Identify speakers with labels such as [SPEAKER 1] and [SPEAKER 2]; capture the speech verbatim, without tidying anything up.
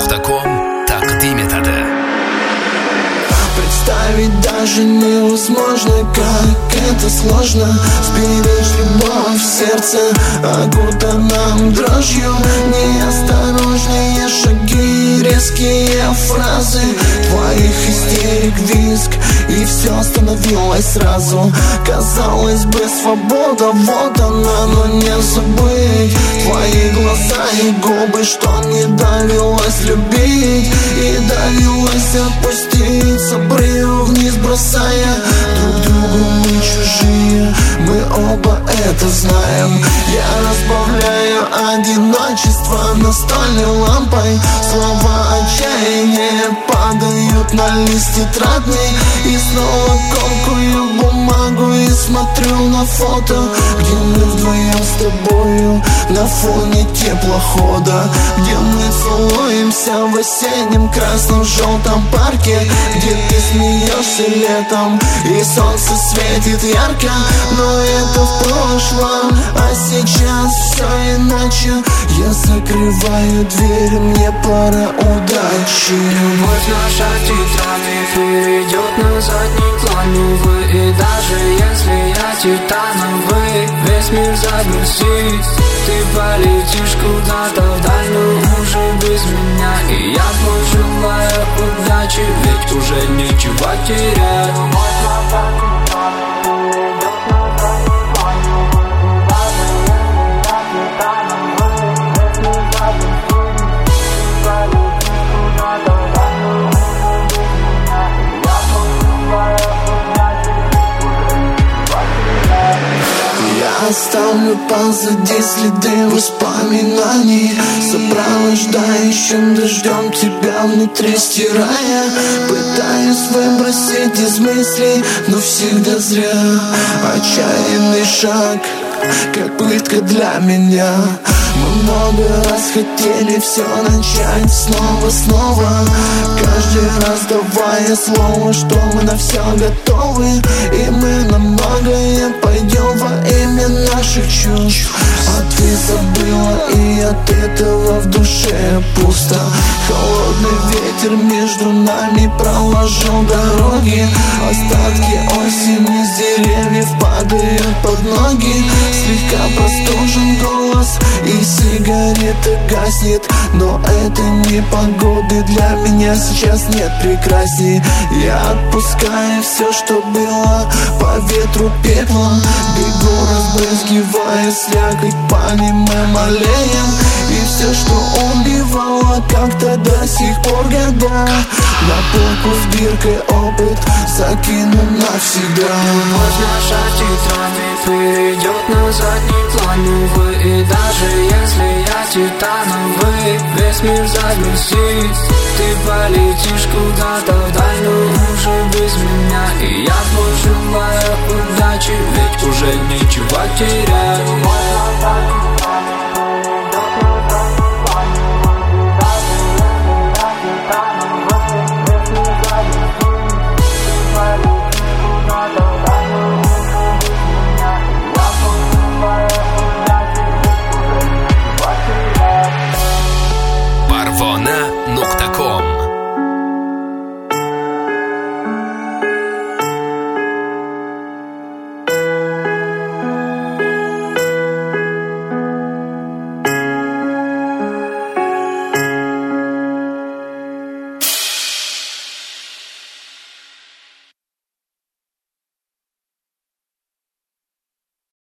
[SPEAKER 1] нукта ком тақдим етadi.
[SPEAKER 2] Представить даже невозможно, как это сложно. Сберечь любовь в сердце, окутанном дрожью. Неосторожные шаги, резкие фразы твоих истерик, визг, и все становилось сразу. Казалось бы, свобода, вот она, но не забыть твои глаза и губы, что не довелось любить и довелось опуститься, обрыв вниз бросая. Друг другу мы чужие, мы оба это знаем. Я разбавляю одиночество настольной лампой. Слова отчаяния падают на лист тетрадный. И снова комкую бумагу и смотрю на фото, где мы вдвоем с тобою на фоне теплохода, где мы целуемся в осеннем красном желтом парке, где ты смеешься летом и солнце светит ярко. Но это в прошлом, а сейчас все иначе. Я закрываю дверь, мне пора удачи.
[SPEAKER 3] Любовь наша титанами перейдет на задний план, увы. И даже если я титановый, весь мир загрузит, ты полетишь куда-то вдаль, но уже без меня. И я твой желаю удачи, ведь уже нечего терять.
[SPEAKER 2] Оставлю позади следы воспоминаний, сопровождающим дождем тебя внутри стирая. Пытаюсь выбросить из мыслей, но всегда зря. Отчаянный шаг, как пытка для меня. Мы много раз хотели все начать снова-снова, каждый раз давая слово, что мы на все готовы. И мы на многое пойдем во имя наших чувств. А ты забыла, и от этого в душе пусто. Холодный ветер между нами проложил дороги. Остатки осени с деревьев падают под ноги. Слегка простужен голос и сигарета гаснет, но это не погоды, для меня сейчас нет прекрасней. Я отпускаю все, что было по ветру пеплом, бегу, разбрызгивая слякоть по немым аллеям. И все, что убивало как-то до сих пор года, на полку с биркой опыт закину навсегда.
[SPEAKER 3] Любовь наша титанами перейдет на задний план, увы. И даже если я титановый, весь мир загрузит, ты полетишь куда-то вдаль, но уже без меня. И я твой желаю удачи, ведь уже нечего терять.
[SPEAKER 1] парвона нукта ком